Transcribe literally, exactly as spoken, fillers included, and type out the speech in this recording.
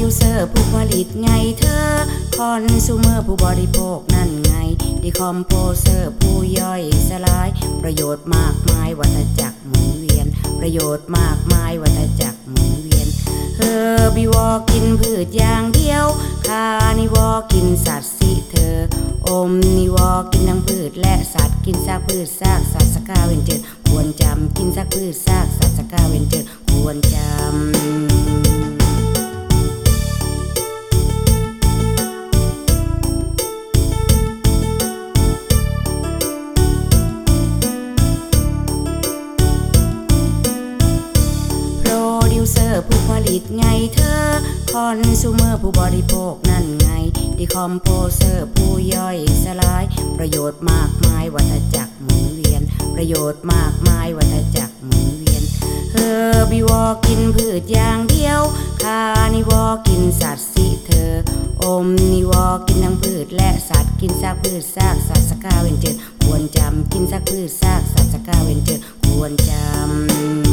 ดิวเซอร์ผู้ผลิตไงเธอคอนซูเมอร์ผู้บริโภคนั่นไงดีคอมโพเซอร์ผู้ย่อยสลายประโยชน์มากมายวัฏจักรหมุนเวียนประโยชน์มากมายวัฏจักรหมุนเวียนเฮอร์บิวอร์กินพืชอย่างเดียวคานิวอร์กินสัตว์สิเธออมนิวอร์กินทั้งพืชและสัตว์กินซากพืชซากสัตว์สกาเวนเจอร์ควรจำกินซากพืชซากสัตว์สกาเวนเจอร์ควรจำผู้ผลิตไงเธอคอนซูเมอร์ผู้บริโภคนั่นไงดีคอมโพเซอร์ผู้ย่อยสลายประโยชน์มากมายวัฏจักรหมุนเวียนประโยชน์มากมายวัฏจักรหมุนเวียนเฮอร์บิวอร์กินพืชอย่างเดียวคานิวอร์กินสัตว์สิเธออมนิวอร์กินทั้งพืชและสัตว์กินซากพืชซากสัตว์สกาเวนเจอร์ควรจำกินซากพืชซากสัตว์สกาเวนเจอร์ควรจำ